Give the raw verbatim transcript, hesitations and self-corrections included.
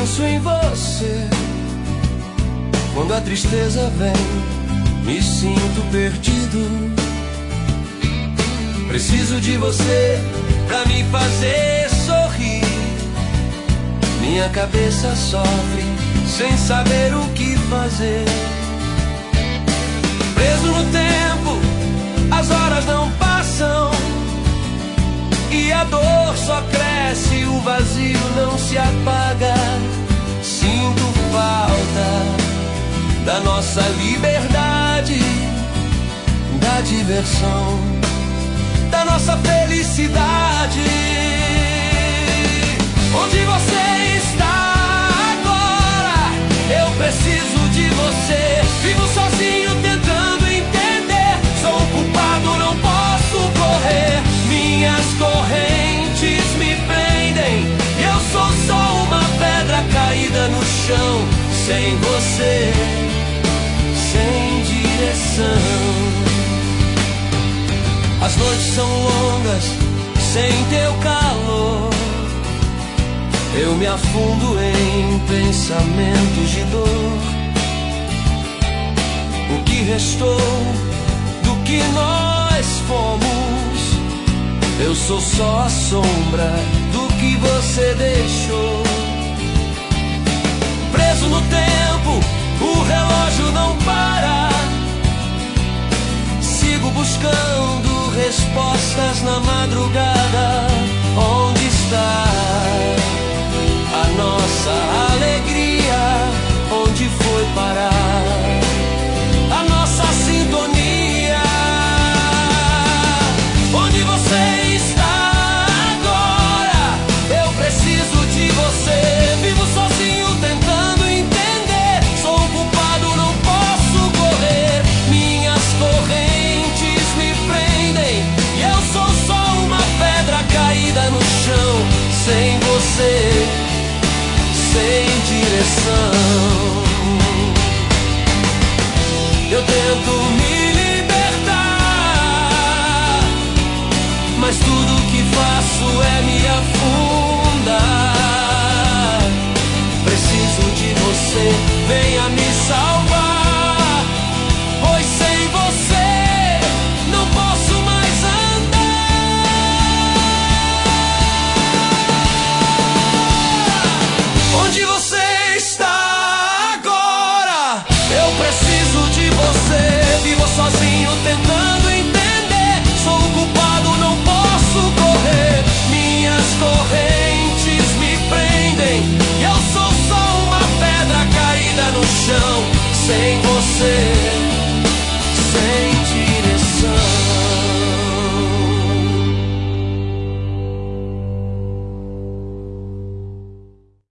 penso em você. Quando a tristeza vem, me sinto perdido. Preciso de você pra me fazer sorrir. Minha cabeça sofre sem saber o que fazer. Preso no tempo, as horas não passam e a dor só cresce, o vazio não se apaga. Sinto falta da nossa liberdade, da diversão, da nossa felicidade. Onde você está agora? Eu preciso de você. Vivo sozinho tentando entender. Sou um culpado, não posso correr. Minhas correntes me prendem. Eu sou só uma pedra caída no chão. Sem você, sem direção. As noites são longas, sem teu calor. Eu me afundo em pensamentos de dor. O que restou do que nós fomos? Eu sou só a sombra do que você deixou. Preso no tempo, o relógio não para. Sigo buscando respostas na madrugada.